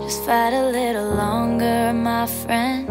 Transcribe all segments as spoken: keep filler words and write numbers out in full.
Just fight a little longer, my friend.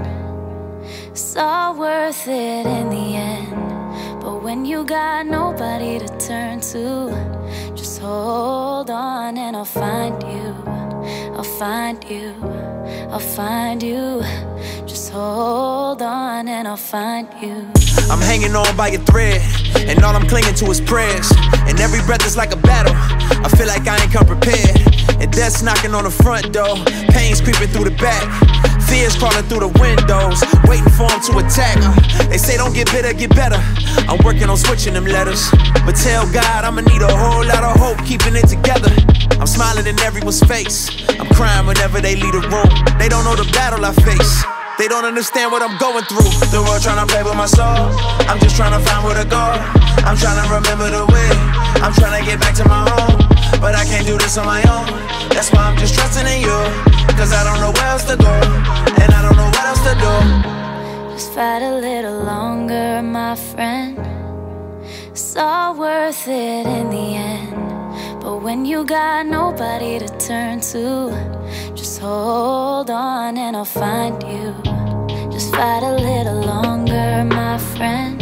It's all worth it in the end. But when you got nobody to turn to, just hold on and I'll find you. I'll find you, I'll find you. Just hold on and I'll find you. I'm hanging on by a thread, and all I'm clinging to is prayers. And every breath is like a battle. I feel like I ain't come prepared. And death's knocking on the front door, pain's creeping through the back, fears crawling through the windows, waiting for them to attack. uh, They say don't get bitter, get better. I'm working on switching them letters, but tell God I'ma need a whole lot of hope keeping it together. I'm smiling in everyone's face, I'm crying whenever they leave the room. They don't know the battle I face, they don't understand what I'm going through. The world tryna play with my soul, I'm just tryna find where to go. I'm tryna remember the way, I'm tryna get back to my home. But I can't do this on my own, that's why I'm just trusting in you. Cause I don't know where else to go, and I don't know what else to do. Just fight a little longer, my friend. It's all worth it in the end. But when you got nobody to turn to, just hold on and I'll find you. Just fight a little longer, my friend.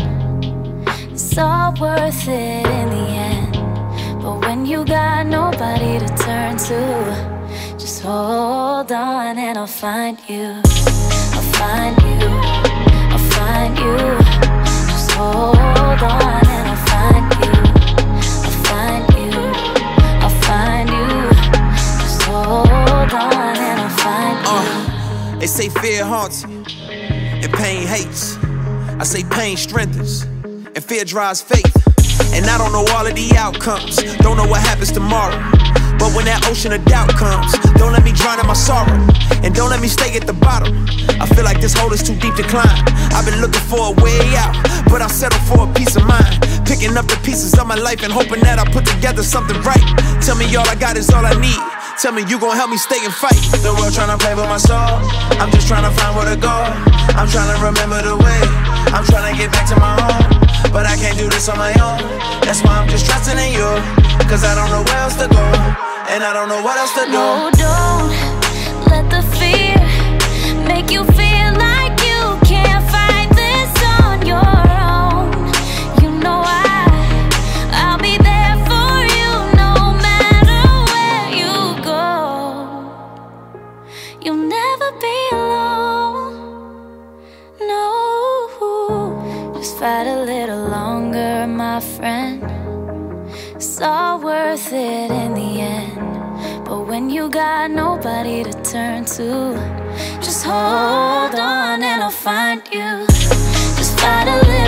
It's all worth it in the end. But when you got nobody to turn to, just hold on and I'll find you. I'll find you, I'll find you. Just hold on and I'll find you. I'll find you, I'll find you. Just hold on and I'll find you. uh, They say fear haunts you and pain hates. I say pain strengthens and fear drives faith. And I don't know all of the outcomes, don't know what happens tomorrow. But when that ocean of doubt comes, don't let me drown in my sorrow, and don't let me stay at the bottom. I feel like this hole is too deep to climb. I've been looking for a way out, but I settle for a peace of mind. Picking up the pieces of my life and hoping that I put together something right. Tell me all I got is all I need. Tell me you gon' help me stay and fight. The world tryna play with my soul, I'm just tryna find where to go. I'm tryna remember the way, I'm tryna get back to my home. But I can't do this on my own, that's why I'm just trusting in you. Cause I don't know where else to go, and I don't know what else to do. No, don't let the fear make you feel like you can't fight this on your own. You know I, I'll be there for you no matter where you go. You'll never be alone, no. Just fight a little longer, my friend. It's all worth it in the end. But when you got nobody to turn to, just hold on and I'll find you. Just fight a little